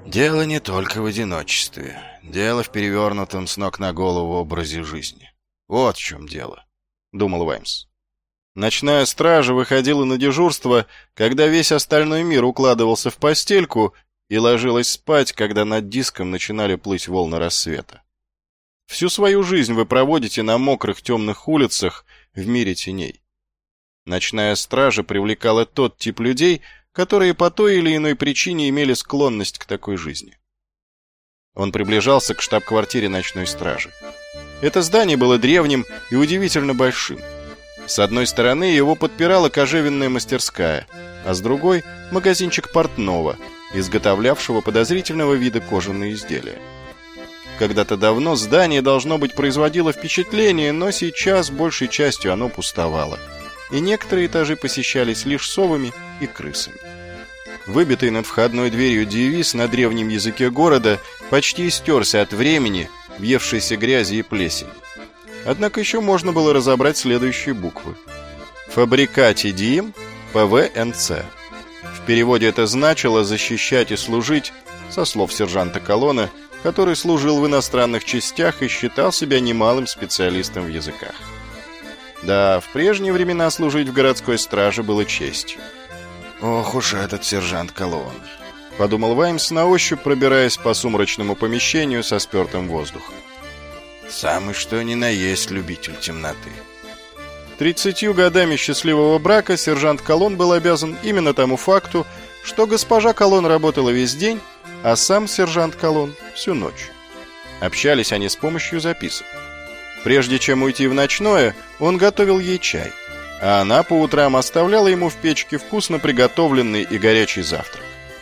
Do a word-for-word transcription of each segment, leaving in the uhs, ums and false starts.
Дело не только в одиночестве. Дело в перевернутом с ног на голову образе жизни. Вот в чем дело, — думал Ваймс. Ночная стража выходила на дежурство, когда весь остальной мир укладывался в постельку, и ложилась спать, когда над диском начинали плыть волны рассвета. Всю свою жизнь вы проводите на мокрых темных улицах в мире теней. Ночная стража привлекала тот тип людей, которые по той или иной причине имели склонность к такой жизни. Он приближался к штаб-квартире ночной стражи. Это здание было древним и удивительно большим. С одной стороны его подпирала кожевенная мастерская, а с другой — магазинчик портного, изготовлявшего подозрительного вида кожаные изделия. Когда-то давно здание, должно быть, производило впечатление, но сейчас большей частью оно пустовало, и некоторые этажи посещались лишь совами и крысами. Выбитый над входной дверью девиз на древнем языке города почти истерся от времени, въевшейся грязи и плесени. Однако еще можно было разобрать следующие буквы: Fabricati Diem Пэ Вэ Эн Цэ. В переводе это значило «защищать и служить», со слов сержанта Колона, который служил в иностранных частях и считал себя немалым специалистом в языках. Да, в прежние времена служить в городской страже было честью. «Ох уж этот сержант Колон», — подумал Ваймс, на ощупь пробираясь по сумрачному помещению со спертым воздухом. «Самый что ни на есть любитель темноты». Тридцатью годами счастливого брака сержант Колон был обязан именно тому факту, что госпожа Колон работала весь день, а сам сержант Колон всю ночь. Общались они с помощью записок. Прежде чем уйти в ночное, он готовил ей чай, а она по утрам оставляла ему в печке вкусно приготовленный и горячий завтрак.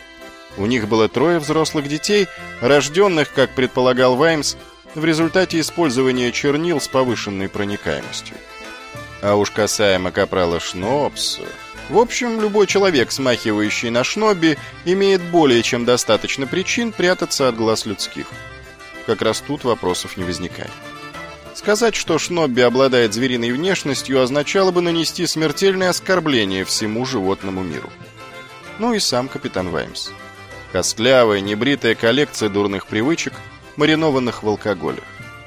У них было трое взрослых детей, рожденных, как предполагал Ваймс, в результате использования чернил с повышенной проникаемостью. А уж касаемо капрала Шнобса... В общем, любой человек, смахивающий на Шнобби, имеет более чем достаточно причин прятаться от глаз людских. Как раз тут вопросов не возникает. Сказать, что Шнобби обладает звериной внешностью, означало бы нанести смертельное оскорбление всему животному миру. Ну и сам капитан Ваймс. Костлявая, небритая коллекция дурных привычек, маринованных в алкоголе.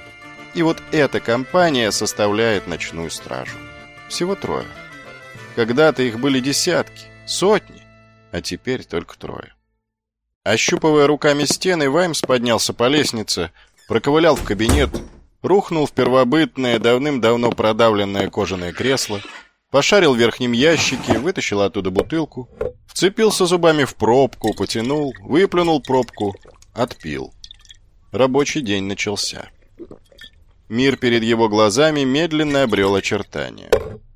И вот эта компания составляет ночную стражу. Всего трое. Когда-то их были десятки, сотни, а теперь только трое. Ощупывая руками стены, Ваймс поднялся по лестнице, проковылял в кабинет, рухнул в первобытное, давным-давно продавленное кожаное кресло, пошарил в верхнем ящике, вытащил оттуда бутылку, вцепился зубами в пробку, потянул, выплюнул пробку, отпил. Рабочий день начался. Мир перед его глазами медленно обрел очертания.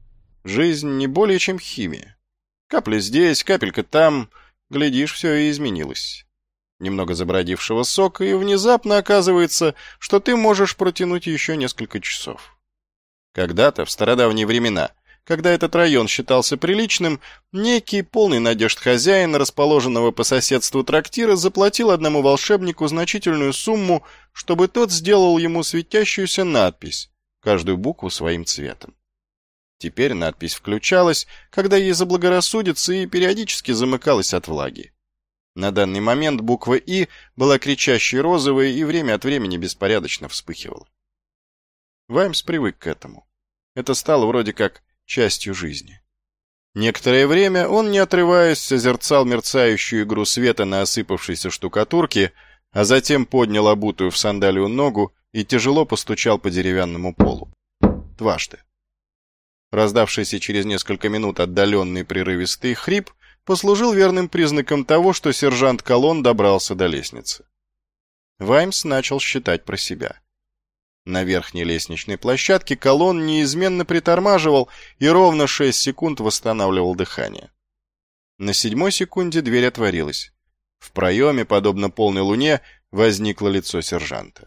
Жизнь не более чем химия. Капля здесь, капелька там, глядишь, все и изменилось. Немного забродившего сока, и внезапно оказывается, что ты можешь протянуть еще несколько часов. Когда-то, в стародавние времена, когда этот район считался приличным, некий полный надежд хозяин, расположенного по соседству трактира, заплатил одному волшебнику значительную сумму, чтобы тот сделал ему светящуюся надпись, каждую букву своим цветом. Теперь надпись включалась, когда ей заблагорассудится, и периодически замыкалась от влаги. На данный момент буква «И» была кричащей розовой и время от времени беспорядочно вспыхивала. Ваймс привык к этому. Это стало вроде как частью жизни. Некоторое время он, не отрываясь, созерцал мерцающую игру света на осыпавшейся штукатурке, а затем поднял обутую в сандалию ногу и тяжело постучал по деревянному полу. Дважды. Раздавшийся через несколько минут отдаленный прерывистый хрип послужил верным признаком того, что сержант Колон добрался до лестницы. Ваймс начал считать про себя. На верхней лестничной площадке Колон неизменно притормаживал и ровно шесть секунд восстанавливал дыхание. На седьмой секунде дверь отворилась. В проеме, подобно полной луне, возникло лицо сержанта.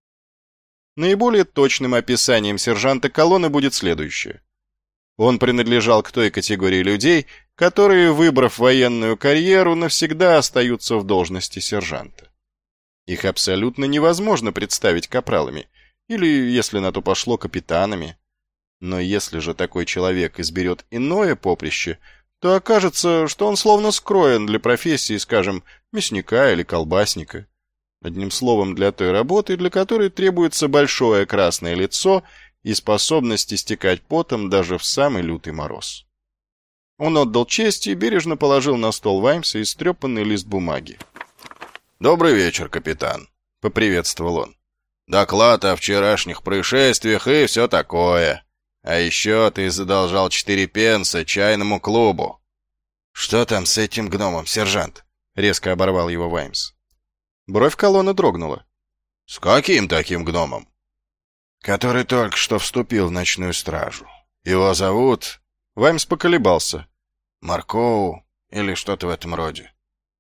Наиболее точным описанием сержанта Колона будет следующее. Он принадлежал к той категории людей, которые, выбрав военную карьеру, навсегда остаются в должности сержанта. Их абсолютно невозможно представить капралами, или, если на то пошло, капитанами. Но если же такой человек изберет иное поприще, то окажется, что он словно скроен для профессии, скажем, мясника или колбасника. Одним словом, для той работы, для которой требуется большое красное лицо и способность истекать потом даже в самый лютый мороз. Он отдал честь и бережно положил на стол Ваймса истрепанный лист бумаги. «Добрый вечер, капитан», — поприветствовал он. «Доклад о вчерашних происшествиях и все такое. А еще ты задолжал четыре пенса чайному клубу». «Что там с этим гномом, сержант?» — резко оборвал его Ваймс. Бровь колонны дрогнула. «С каким таким гномом?» «Который только что вступил в ночную стражу. Его зовут...» Ваймс поколебался. «Маркоу или что-то в этом роде».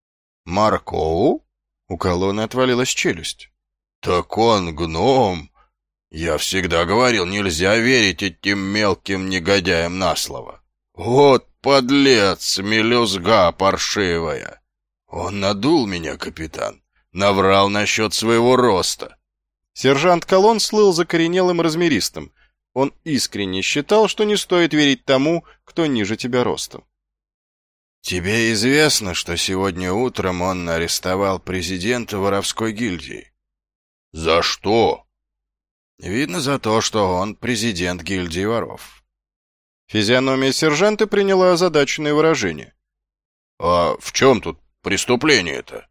«Маркоу?» У колонны отвалилась челюсть. «Так он гном. Я всегда говорил, нельзя верить этим мелким негодяям на слово. Вот подлец, мелюзга паршивая. Он надул меня, капитан, наврал насчет своего роста». Сержант Колон слыл закоренелым размеристым. Он искренне считал, что не стоит верить тому, кто ниже тебя ростом. «Тебе известно, что сегодня утром он арестовал президента воровской гильдии?» «За что?» «Видно, за то, что он президент гильдии воров». Физиономия сержанта приняла озадаченное выражение. «А в чем тут преступление-то?»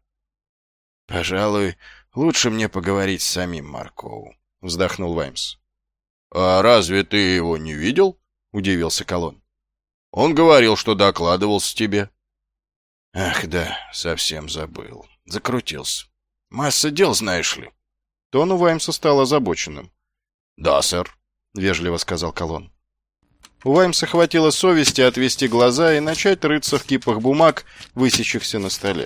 «Пожалуй, лучше мне поговорить с самим Маркоу», — вздохнул Ваймс. «А разве ты его не видел?» — удивился Колон. «Он говорил, что докладывался тебе». «Ах да, совсем забыл. Закрутился. Масса дел, знаешь ли». Тон у Ваймса стал озабоченным. «Да, сэр», — вежливо сказал Колон. У Ваймса хватило совести отвести глаза и начать рыться в кипах бумаг, высящихся на столе.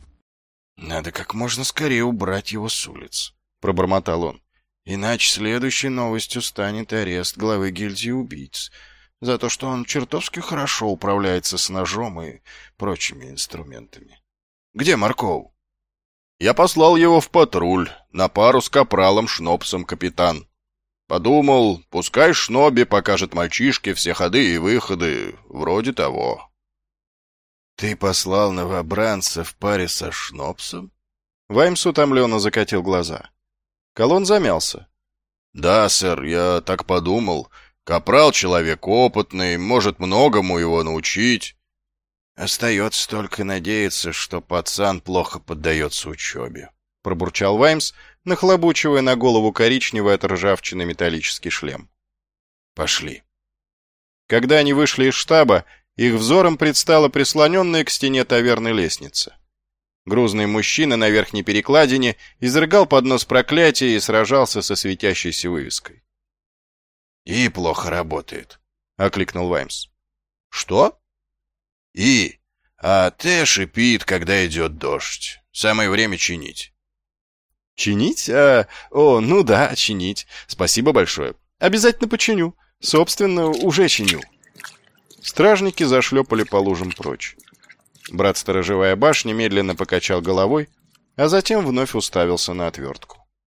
«Надо как можно скорее убрать его с улиц», — пробормотал он. «Иначе следующей новостью станет арест главы гильдии убийц за то, что он чертовски хорошо управляется с ножом и прочими инструментами. Где Маркоу?» «Я послал его в патруль на пару с капралом Шнобсом, капитан. Подумал, пускай Шноби покажет мальчишке все ходы и выходы, вроде того». «Ты послал новобранца в паре со Шнобсом?» Ваймс утомленно закатил глаза. Колон замялся. «Да, сэр, я так подумал. Капрал человек опытный, может многому его научить». «Остается только надеяться, что пацан плохо поддается учебе», — пробурчал Ваймс, нахлобучивая на голову коричневый от ржавчины металлический шлем. «Пошли». Когда они вышли из штаба, их взором предстала прислоненная к стене таверны лестница. Грузный мужчина на верхней перекладине изрыгал под нос проклятия и сражался со светящейся вывеской. «И плохо работает», — окликнул Ваймс. «Что?» «И, а Т шипит, когда идет дождь. Самое время чинить». «Чинить? А, о, ну да, чинить. Спасибо большое. Обязательно починю. Собственно, уже чиню». Стражники зашлепали по лужам прочь. Брат Сторожевая башня медленно покачал головой, а затем вновь уставился на отвертку.